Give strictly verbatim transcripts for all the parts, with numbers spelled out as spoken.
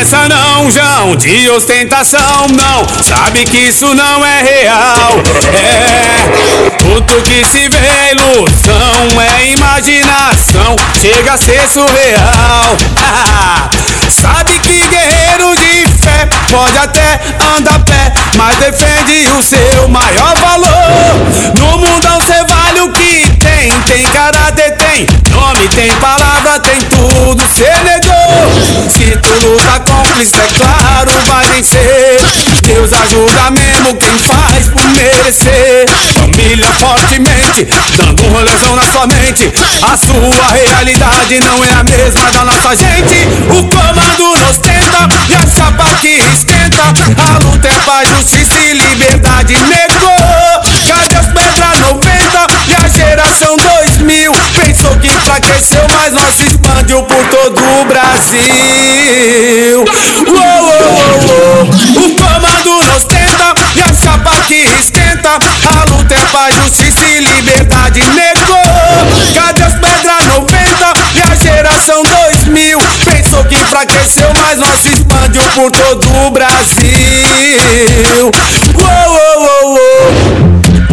nessa não, João, de ostentação não. Sabe que isso não é real. É, tudo que se vê é ilusão, é imaginação, chega a ser surreal. Sabe que guerreiro de fé pode até andar a pé, mas defende o seu maior valor. No mundão cê vale o que tem, tem caráter, tem nome, tem palavra, tem tudo, cê negou. Se tu luta com Cristo, é claro, vai vencer. Deus ajuda mesmo quem faz por merecer. Família fortemente, dando um rolezão na sua mente. A sua realidade não é a mesma da nossa gente. O comando nos tenta e a chapa que esquenta. A luta é paz, justiça e liberdade, negou. Cadê os pedra noventa e a geração dois mil? Pensou que enfraqueceu, mas nós se expandiu por todo o Brasil. Uou, uou, uou, uou. O comando nos tenta e a chapa que esquenta. A luta é paz, justiça e liberdade, negou. Cadê os pedra noventa e a geração dois mil? Pensou que enfraqueceu, mas nós se expandiu por todo o Brasil. Uou, uou, uou, uou.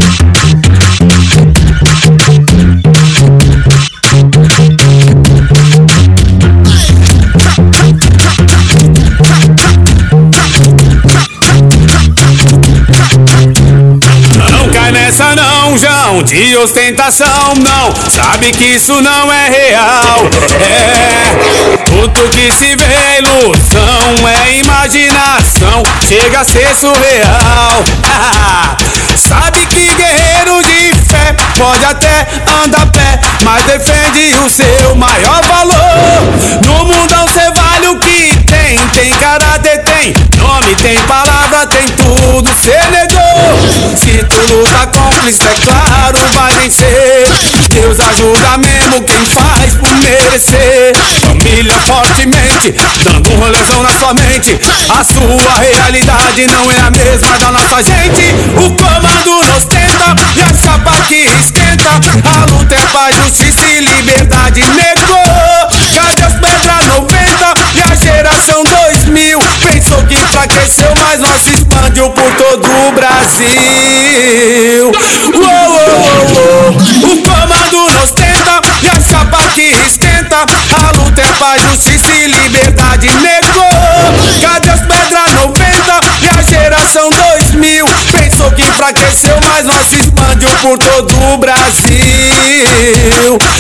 Nessa não, João, de ostentação não. Sabe que isso não é real. É, tudo que se vê é ilusão, é imaginação, chega a ser surreal. Sabe que guerreiro de fé pode até andar a pé, mas defende o seu maior valor. No mundão cê vale o que tem, tem caráter, tem nome, tem palavra, tem tudo, cê negou. Se tu luta com Cristo, é claro, vai vencer. Deus ajuda mesmo quem faz por merecer. Família fortemente, dando um rolezão na sua mente. A sua realidade não é a mesma da nossa gente. O comando nos tenta e a chapa que esquenta. A luta é paz, justiça e liberdade, negou. Cadê os pedra noventa e a geração dois mil? Pensou que enfraqueceu, mas nós se expandiu por todo o Brasil. Uou, uou, uou, uou. O comando nos tenta e a chapa que esquenta. A luta é paz, justiça e liberdade, negou. Cadê os pedra noventa e a geração dois mil? Pensou que enfraqueceu, mas nós se expandiu por todo o Brasil.